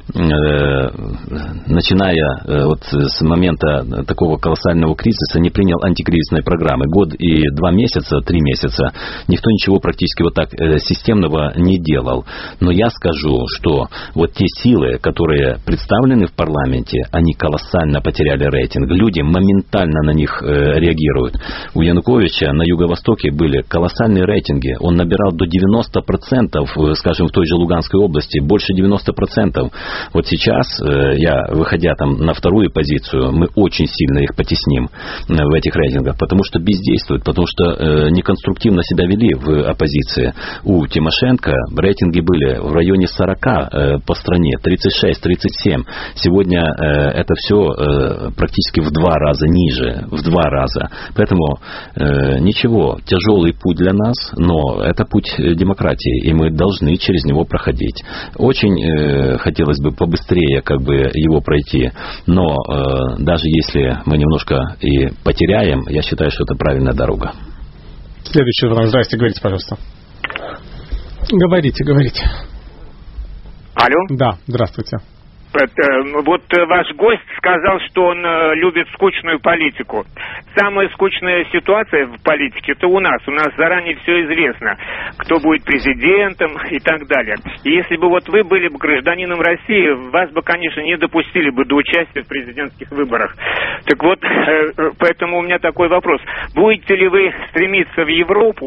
S2: начиная вот с момента такого колоссального кризиса, не принял антикризисной программы. Год и 2 месяца, 3 месяца никто ничего практически вот так системного не делал. Но я скажу, что вот те силы, которые представлены в парламенте, они колоссально потеряли рейтинг. Люди моментально на них реагируют. У Януковича на Юго-Востоке были колоссальные рейтинги. Он набирал до 90%, скажем, в той же Луганской области, больше 90%. Вот сейчас, я, выходя там на вторую позицию, мы очень сильно их потесним в этих рейтингах, потому что бездействуют, потому что неконструктивно себя вели в оппозиции. У Тимошенко рейтинги были в районе 40 по стране, 36-37. Сегодня это все практически в 2 раза ниже, в 2 раза. Поэтому ничего, тяжелый путь для нас, но это путь демократии, и мы должны через него проходить. Очень хотелось бы побыстрее как бы его пройти, но даже если мы немножко и потеряем, я считаю, что это правильная дорога.
S1: Следующий звонок. Здрасте, говорите, пожалуйста. Говорите.
S9: Алло?
S1: Да, здравствуйте.
S9: Вот ваш гость сказал, что он любит скучную политику. Самая скучная ситуация в политике — это у нас. У нас заранее все известно, кто будет президентом и так далее. И если бы вот вы были бы гражданином России, вас бы, конечно, не допустили бы до участия в президентских выборах. Так вот, поэтому у меня такой вопрос. Будете ли вы стремиться в Европу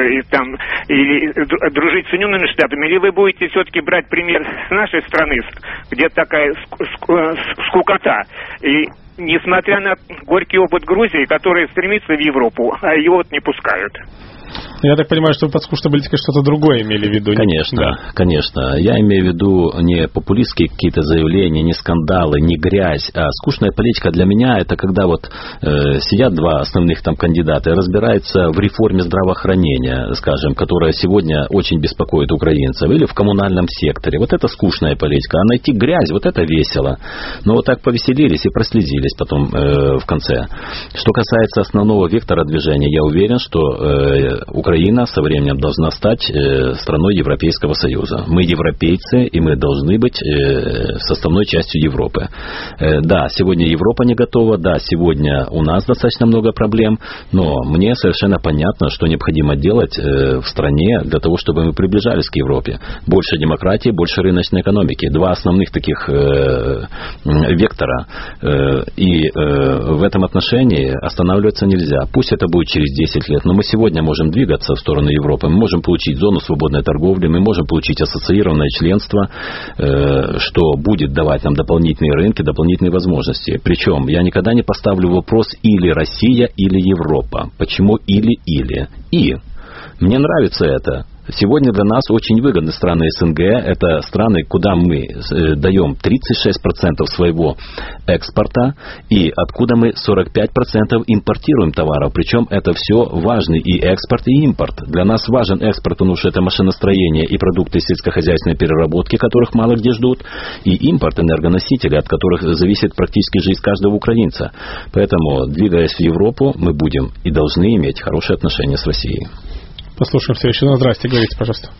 S9: или дружить с Соединенными Штатами, или вы будете все-таки брать пример с нашей страны, где такая скукота? И несмотря на горький опыт Грузии, которая стремится в Европу, а ее вот не пускают.
S1: Я так понимаю, что вы под скучной политикой что-то другое имели в виду.
S2: Конечно, да. Конечно. Я имею в виду не популистские какие-то заявления, не скандалы, не грязь, а скучная политика для меня — это когда вот сидят два основных там кандидата и разбираются в реформе здравоохранения, скажем, которая сегодня очень беспокоит украинцев, или в коммунальном секторе. Вот это скучная политика. А найти грязь — вот это весело. Но вот так повеселились и прослезились потом в конце. Что касается основного вектора движения, я уверен, что Украина со временем должна стать страной Европейского Союза. Мы европейцы, и мы должны быть составной частью Европы. Да, сегодня Европа не готова, да, сегодня у нас достаточно много проблем, но мне совершенно понятно, что необходимо делать в стране для того, чтобы мы приближались к Европе. Больше демократии, больше рыночной экономики. Два основных таких вектора. И в этом отношении останавливаться нельзя. Пусть это будет через 10 лет, но мы сегодня можем двигаться в сторону Европы, мы можем получить зону свободной торговли, мы можем получить ассоциированное членство, что будет давать нам дополнительные рынки, дополнительные возможности. Причем я никогда не поставлю вопрос или Россия, или Европа. Почему или-или? И мне нравится это. Сегодня для нас очень выгодны страны СНГ. Это страны, куда мы даем 36% своего экспорта и откуда мы 45% импортируем товаров. Причем это все важный и экспорт, и импорт. Для нас важен экспорт, потому что это машиностроение и продукты сельскохозяйственной переработки, которых мало где ждут, и импорт энергоносители, от которых зависит практически жизнь каждого украинца. Поэтому, двигаясь в Европу, мы будем и должны иметь хорошие отношения с Россией.
S1: Послушаем следующий. Ну, здрасте, говорите, пожалуйста.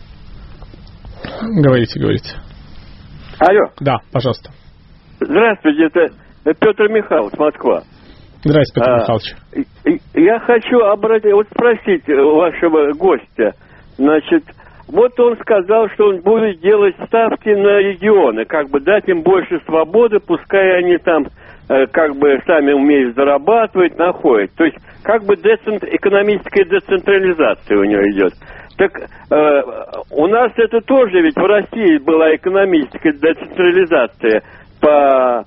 S1: Говорите.
S10: Алло.
S1: Да, пожалуйста.
S10: Здравствуйте, это Петр Михайлович, Москва.
S1: Здравствуйте, Петр Михайлович.
S10: Я хочу спросить вашего гостя. Значит, вот он сказал, что он будет делать ставки на регионы, как бы дать им больше свободы, пускай они там как бы сами умеют зарабатывать, находят. То есть как бы экономическая децентрализация у него идет. Так у нас это тоже ведь в России была экономическая децентрализация по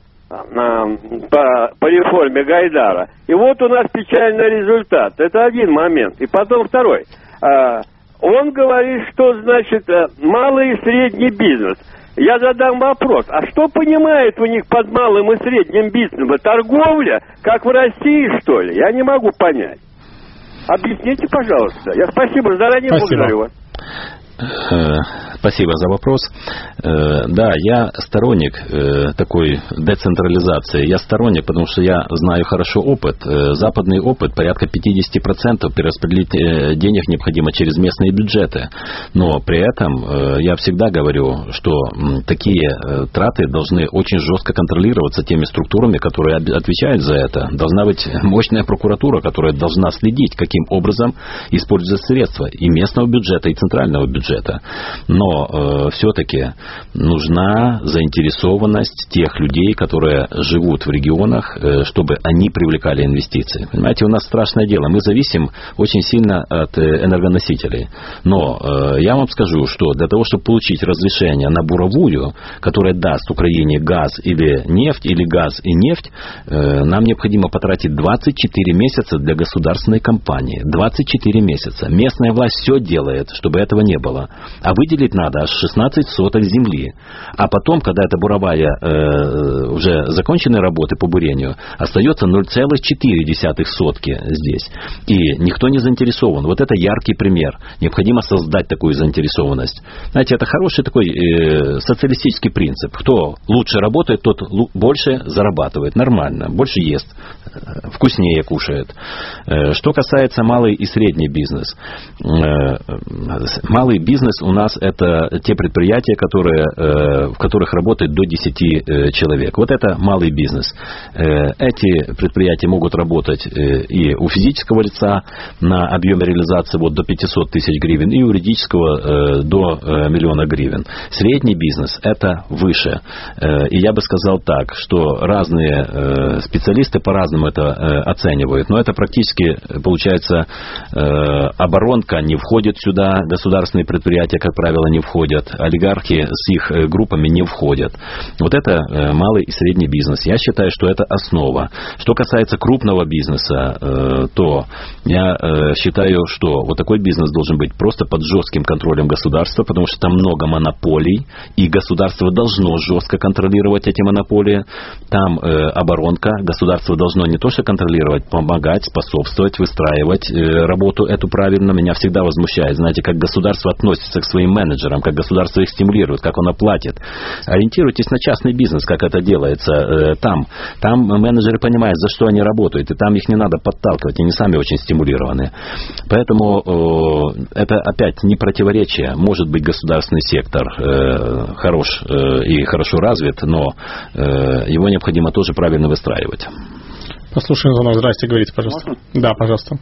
S10: реформе Гайдара. И вот у нас печальный результат. Это один момент. И потом второй. Он говорит, что значит малый и средний бизнес. Я задам вопрос, а что понимает у них под малым и средним бизнесом? Торговля, как в России, что ли? Я не могу понять. Объясните, пожалуйста. Я спасибо, заранее благодарю вас.
S2: Спасибо за вопрос. Да, я сторонник такой децентрализации. Я сторонник, потому что я знаю хорошо опыт. Западный опыт, порядка 50% перераспределить денег необходимо через местные бюджеты. Но при этом я всегда говорю, что такие траты должны очень жестко контролироваться теми структурами, которые отвечают за это. Должна быть мощная прокуратура, которая должна следить, каким образом используются средства и местного бюджета, и центрального бюджета. Но все-таки нужна заинтересованность тех людей, которые живут в регионах, чтобы они привлекали инвестиции. Понимаете, у нас страшное дело. Мы зависим очень сильно от энергоносителей. Но я вам скажу, что для того, чтобы получить разрешение на буровую, которая даст Украине газ или нефть, или газ и нефть, нам необходимо потратить 24 месяца для государственной компании. 24 месяца. Местная власть все делает, чтобы этого не было. А выделить надо аж 16 соток земли. А потом, когда эта буровая уже закончены работы по бурению, остается 0,4 сотки здесь. И никто не заинтересован. Вот это яркий пример. Необходимо создать такую заинтересованность. Знаете, это хороший такой социалистический принцип. Кто лучше работает, тот больше зарабатывает. Нормально. Больше ест. Вкуснее кушает. Что касается малый и средний бизнес. Малый бизнес у нас это те предприятия, в которых работает до 10 человек. Вот это малый бизнес. Эти предприятия могут работать и у физического лица на объеме реализации вот до 500 тысяч гривен, и у юридического до 1 миллиона гривен. Средний бизнес это выше. И я бы сказал так, что разные специалисты по-разному это оценивают. Но это практически, получается, оборонка не входит сюда, государственные предприятия, как правило, не входят, олигархи с их группами не входят. Вот это малый и средний бизнес. Я считаю, что это основа. Что касается крупного бизнеса, то я считаю, что вот такой бизнес должен быть просто под жестким контролем государства, потому что там много монополий, и государство должно жестко контролировать эти монополии. Там оборонка, государство должно не то что контролировать, помогать, способствовать, выстраивать работу эту правильно. Меня всегда возмущает, знаете, как государство относится к своим менеджерам, как государство их стимулирует, как оно платит. Ориентируйтесь на частный бизнес, как это делается там. Там менеджеры понимают, за что они работают, и там их не надо подталкивать, они сами очень стимулированы. Поэтому это опять не противоречие. Может быть, государственный сектор хорош и хорошо развит, но его необходимо тоже правильно выстраивать.
S1: Послушаем звонок. Здрасте, говорите, пожалуйста.
S11: Можно?
S1: Да, пожалуйста.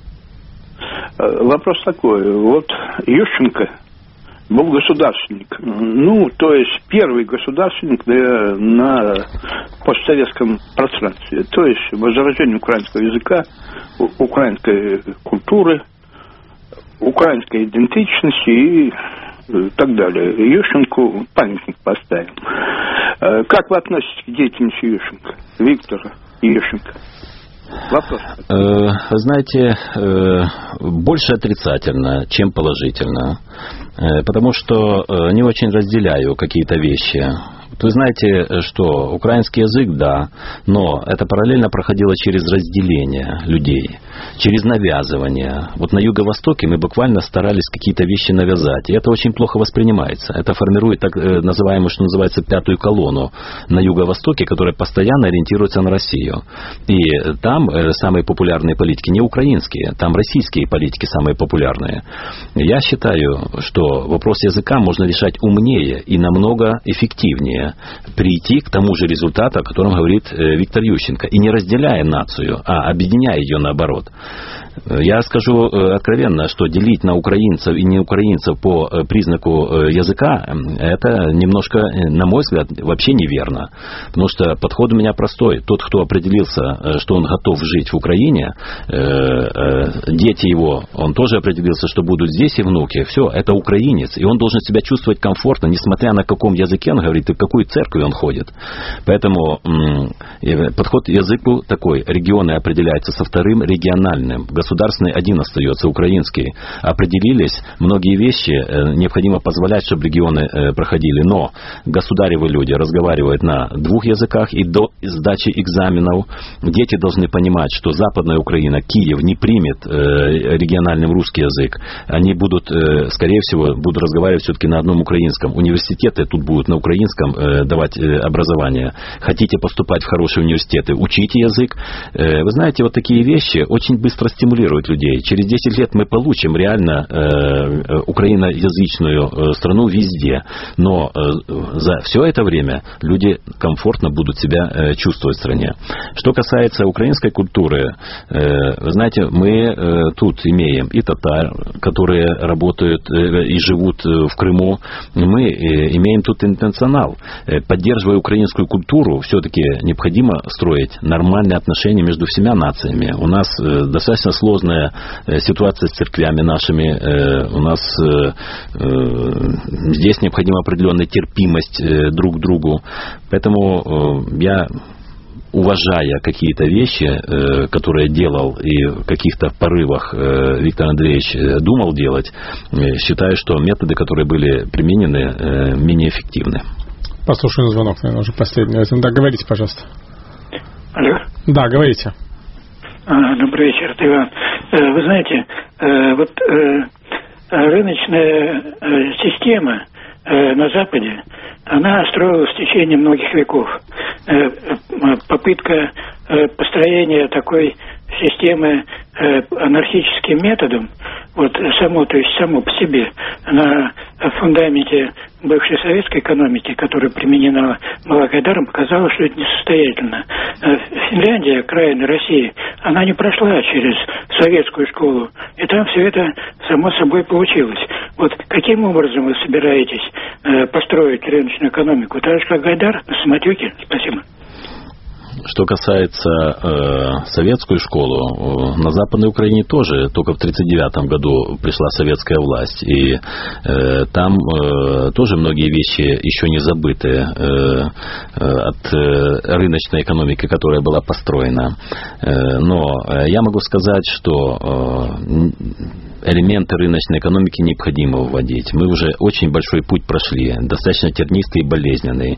S11: Вопрос такой. Вот Ющенко был государственник. То есть первый государственник на постсоветском пространстве. То есть возрождение украинского языка, украинской культуры, украинской идентичности и так далее. Ющенку памятник поставим. Как вы относитесь к деятельности Ющенко? Виктора Ющенко? Вопрос.
S2: Знаете, больше отрицательно, чем положительно. Потому что не очень разделяю какие-то вещи. Вы знаете, что украинский язык, да, но это параллельно проходило через разделение людей, через навязывание. Вот на Юго-Востоке мы буквально старались какие-то вещи навязать, и это очень плохо воспринимается. Это формирует так называемую, что называется, пятую колонну на Юго-Востоке, которая постоянно ориентируется на Россию. И там самые популярные политики не украинские, там российские политики самые популярные. Я считаю, что вопрос языка можно решать умнее и намного эффективнее, прийти к тому же результату, о котором говорит Виктор Ющенко, и не разделяя нацию, а объединяя ее наоборот. Я скажу откровенно, что делить на украинцев и неукраинцев по признаку языка, это немножко, на мой взгляд, вообще неверно. Потому что подход у меня простой. Тот, кто определился, что он готов жить в Украине, дети его, он тоже определился, что будут здесь и внуки. Все, это украинец. И он должен себя чувствовать комфортно, несмотря на каком языке он говорит и в какую церковь он ходит. Поэтому подход к языку такой. Регионы определяются со вторым региональным. Государственный один остается, украинский. Определились, многие вещи необходимо позволять, чтобы регионы проходили. Но государевы люди разговаривают на 2 языках и до сдачи экзаменов. Дети должны понимать, что Западная Украина, Киев не примет региональным русский язык. Они будут, скорее всего, будут разговаривать все-таки на одном украинском. Университеты тут будут на украинском давать образование. Хотите поступать в хорошие университеты, учите язык. Вы знаете, вот такие вещи очень быстро стимулируют людей. Через 10 лет мы получим реально украиноязычную страну везде. Но за все это время люди комфортно будут себя чувствовать в стране. Что касается украинской культуры, вы знаете, мы тут имеем и татар, которые работают и живут в Крыму. Мы имеем тут интернационал. Поддерживая украинскую культуру, все-таки необходимо строить нормальные отношения между всеми нациями. У нас достаточно сложная ситуация с церквями нашими. У нас здесь необходима определенная терпимость друг к другу. Поэтому я, уважая какие-то вещи, которые делал и в каких-то порывах Виктор Андреевич думал делать, считаю, что методы, которые были применены, менее эффективны.
S1: Послушаем звонок, наверное, уже последний. Да, говорите, пожалуйста.
S12: Алло.
S1: Да, говорите.
S12: Добрый вечер, Иван. Вы знаете, вот рыночная система на Западе, она строилась в течение многих веков. Попытка построения такой системы анархическим методом вот само по себе на фундаменте бывшей советской экономики, которая применена была Гайдаром, показала, что это несостоятельно. Финляндия, окраина России, она не прошла через советскую школу, и там все это само собой получилось. Вот каким образом вы собираетесь построить рыночную экономику? Так же, как Гайдар на самотеке? Спасибо.
S2: Что касается советскую школу, на Западной Украине тоже только в 1939 году пришла советская власть. И там тоже многие вещи еще не забыты от рыночной экономики, которая была построена. Но я могу сказать, что элементы рыночной экономики необходимо вводить. Мы уже очень большой путь прошли, достаточно тернистый и болезненный.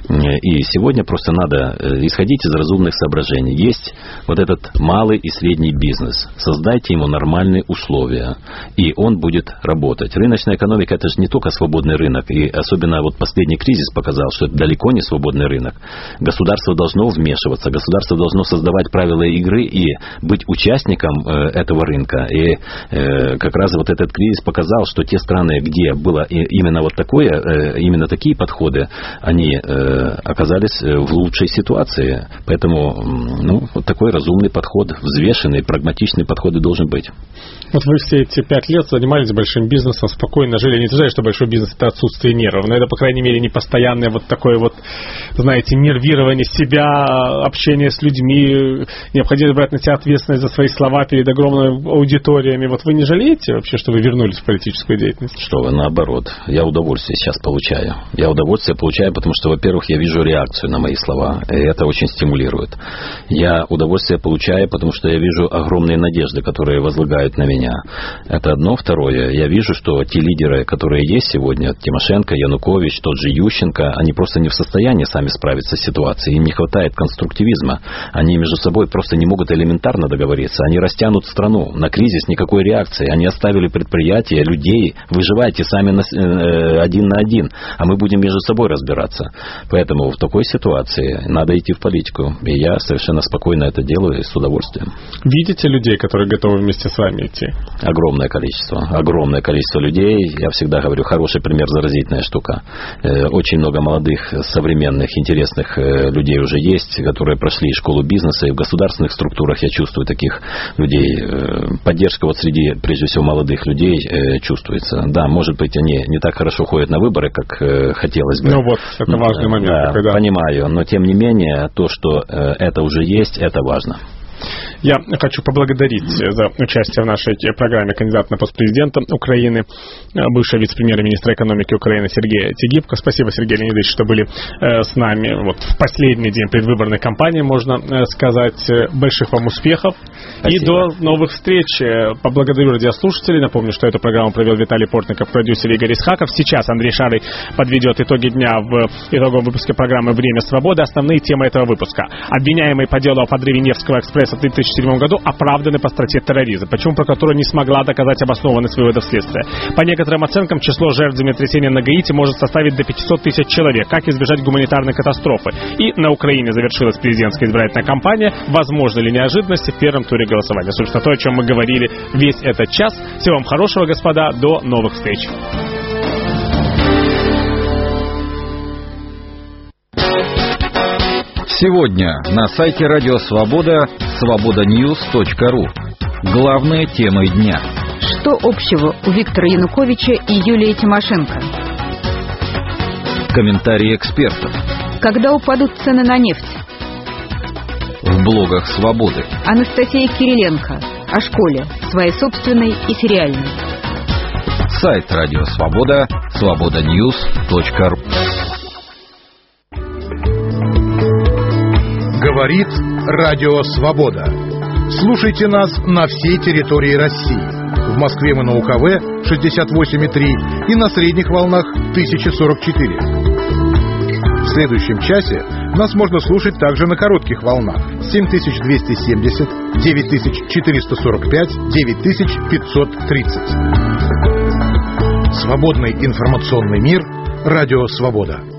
S2: И сегодня просто надо исходить из разумных соображений. Есть вот этот малый и средний бизнес. Создайте ему нормальные условия, и он будет работать. Рыночная экономика — это же не только свободный рынок. И особенно вот последний кризис показал, что это далеко не свободный рынок. Государство должно вмешиваться, государство должно создавать правила игры и быть участником этого рынка. И как раз вот этот кризис показал, что те страны, где было именно вот такое, именно такие подходы, они оказались в лучшей ситуации. Поэтому вот такой разумный подход, взвешенный, прагматичный подход и должен быть.
S1: Вот вы все эти 5 лет занимались большим бизнесом, спокойно жили. Не утверждаю, что большой бизнес — это отсутствие нервов, но это, по крайней мере, не постоянное вот такое вот, знаете, нервирование себя, общение с людьми, необходимо брать на себя ответственность за свои слова перед огромными аудиториями. Вот вы не жалеете вообще, что вы вернулись в политическую деятельность?
S2: Что вы, наоборот. Я удовольствие сейчас получаю. Я удовольствие получаю, потому что, во-первых, я вижу реакцию на мои слова, и это очень стимулирует. Я удовольствие получаю, потому что я вижу огромные надежды, которые возлагают на меня. Это одно. Второе, я вижу, что те лидеры, которые есть сегодня, Тимошенко, Янукович, тот же Ющенко, они просто не в состоянии сами справиться с ситуацией. Им не хватает конструктивизма. Они между собой просто не могут элементарно договориться. Они растянут страну. На кризис никакой реакции. Они оставили предприятия, людей. Выживайте сами один на один. А мы будем между собой разбираться. Поэтому в такой ситуации надо идти в политику. И я совершенно спокойно это делаю и с удовольствием.
S1: Видите людей, которые готовы вместе с вами идти?
S2: Огромное количество людей. Я всегда говорю, хороший пример, заразительная штука. Очень много молодых, современных, интересных людей уже есть, которые прошли школу бизнеса, и в государственных структурах я чувствую таких людей. Поддержка вот среди, прежде всего, молодых людей чувствуется. Да, может быть, они не так хорошо ходят на выборы, как хотелось бы.
S1: Ну вот, это важный момент.
S2: Да,
S1: когда...
S2: понимаю, но тем не менее, то, что это уже есть, это важно.
S1: Я хочу поблагодарить за участие в нашей программе кандидата на пост президента Украины, бывшего вице-премьер-министра экономики Украины Сергея Тегибко. Спасибо, Сергей Леонидович, что были с нами вот в последний день предвыборной кампании, можно сказать. Больших вам успехов. Спасибо. И до новых встреч. Поблагодарю радиослушателей. Напомню, что эту программу провел Виталий Портников, продюсер Игорь Исхаков. Сейчас Андрей Шарый подведет итоги дня в итоговом выпуске программы «Время свободы». Основные темы этого выпуска. Обвиняемый по делу о подрыве Невского экспресса в 2007 году оправданы по статье терроризм, почему прокуратура не смогла доказать обоснованность выводов следствия. По некоторым оценкам, число жертв землетрясения на Гаити может составить до 500 тысяч человек. Как избежать гуманитарной катастрофы? И на Украине завершилась президентская избирательная кампания. Возможны ли неожиданности в первом туре голосования? Собственно, то, о чем мы говорили весь этот час. Всего вам хорошего, господа. До новых встреч.
S3: Сегодня на сайте Радио Свобода свободаньюз.ру. Главные темы дня.
S13: Что общего у Виктора Януковича и Юлии Тимошенко?
S3: Комментарии экспертов.
S13: Когда упадут цены на нефть?
S3: В блогах Свободы.
S13: Анастасия Кириленко. О школе. Своей собственной и сериальной.
S3: Сайт Радио Свобода свободаньюз.ру.
S14: Говорит Радио Свобода. Слушайте нас на всей территории России. В Москве мы на УКВ 68,3 и на средних волнах 1044. В следующем часе нас можно слушать также на коротких волнах 7270, 9445, 9530. Свободный информационный мир. Радио Свобода.